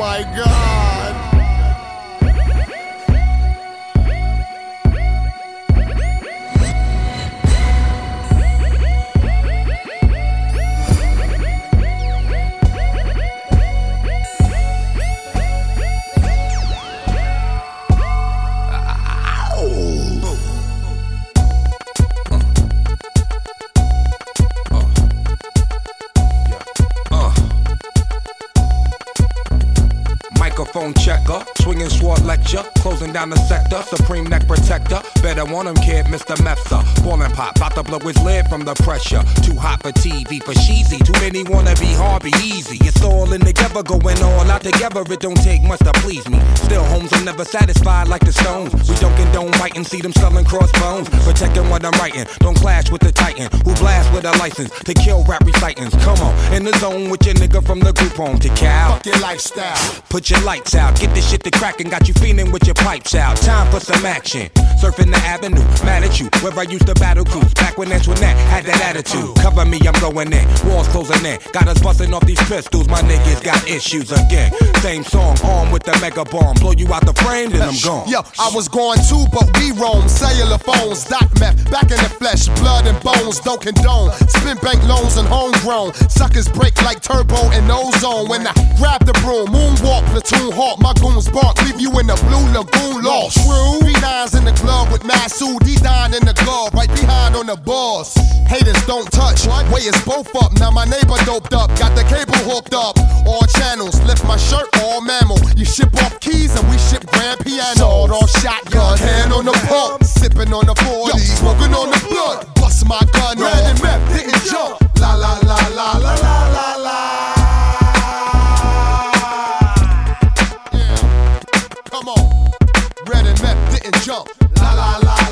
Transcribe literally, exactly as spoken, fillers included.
my God. Microphone checker, swinging sword lecture, closing down the sector, supreme neck protector. Better want him, kid, Mister Mepsa. Ballin' pop, bout to blow his lid from the pressure. Too hot for T V, for cheesy. Too many wanna be hard, be easy. It's all in together, going all out together. It don't take much to please me. Still, homes are never satisfied like the Stones. We don't condone biting, see them selling crossbones. Protecting what I'm writing, don't clash with the titan who blast with a license to kill rap recitants. Come on, in the zone with your nigga from the group home to Cal. Fuck your lifestyle. Put your lights out, get this shit to crackin', got you feeling with your pipes out. Time for some action. Surfing the avenue, mad at you, where I used to battle cruise. Back when Antoinette had that attitude. Cover me, I'm going in, walls closing in. Got us busting off these pistols, my niggas got issues again. Same song, armed with the mega bomb. Blow you out the frame, then I'm gone. Yo, I was going too, but we roam. Cellular phones, doc meth, back in the flesh, blood and bones, don't condone. Spin bank loans and homegrown. Suckers break like turbo and ozone. When I grab the broom, moonwalk, platoon hawk, my goons bark, leave you in the blue lagoon lost. True. Three nines in the club with Masood, D nine in the glove, right behind on the boss. Haters don't touch, way is both up. Now my neighbor doped up, got the cable hooked up. All channels, lift my shirt, all mammal. You ship off keys and we ship grand piano. Sawed off shotgun, hand on the pump, sipping on the forty, smoking on the blood. Bust my gun off, red and meth didn't jump. La la la la la la la la. Yeah, come on, red and meth didn't jump. La la la.